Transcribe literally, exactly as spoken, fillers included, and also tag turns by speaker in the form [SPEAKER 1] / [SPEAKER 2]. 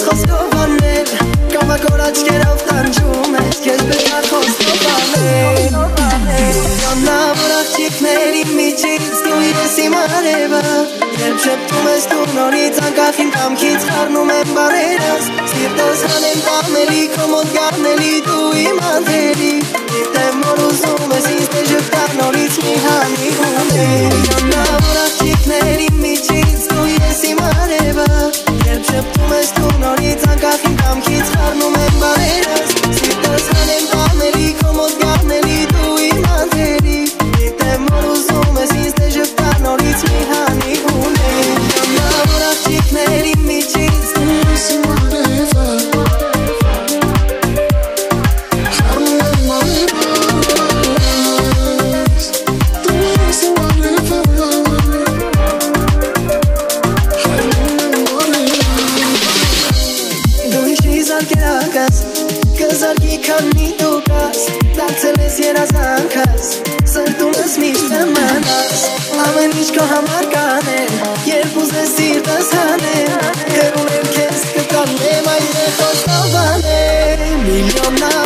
[SPEAKER 1] խոսքով անել Կավակ որ աչքերով տանջում ես Կեզ պետք է խոսքով անել Կանա որ աղջիկների միջից Դու ես իմ արևը Երբ շեպտում ես դու նորից անկախ իմ կամքից խառնում եմ բարերս Սիրտս հանեմ տամելի քո մոտ գարնելի դու իմ անթերի Գիտեմ որ ուզում ես ինձ դե ժպտար նորից մի հանի ուներ Կանա որ աղջիկների միջից Դու ես իմ արևը Երբ շեպտում ես դու նորից անկախ իմ կամքից խառնում եմ բարերս Սիրտս հանեմ տամելի քո մոտ գարնելի դու իմ անթերի Գիտեմ որ ուզում ես ինձ դե ժպտար նորից մի հանի ուներ Կանա որ աղջիկների միջից Դու ես իմ արևը Կզարգի քանի դու կաս Դարձել ես երազանքս Սրտում ես միշտ մնաս Ամեն ինչ քո համար կանեմ Երբ ուզես սիրտս հանեմ Հեռուն եմ քեզ կկանեմ Այդեղ խոսքով անեմ Միլիոննա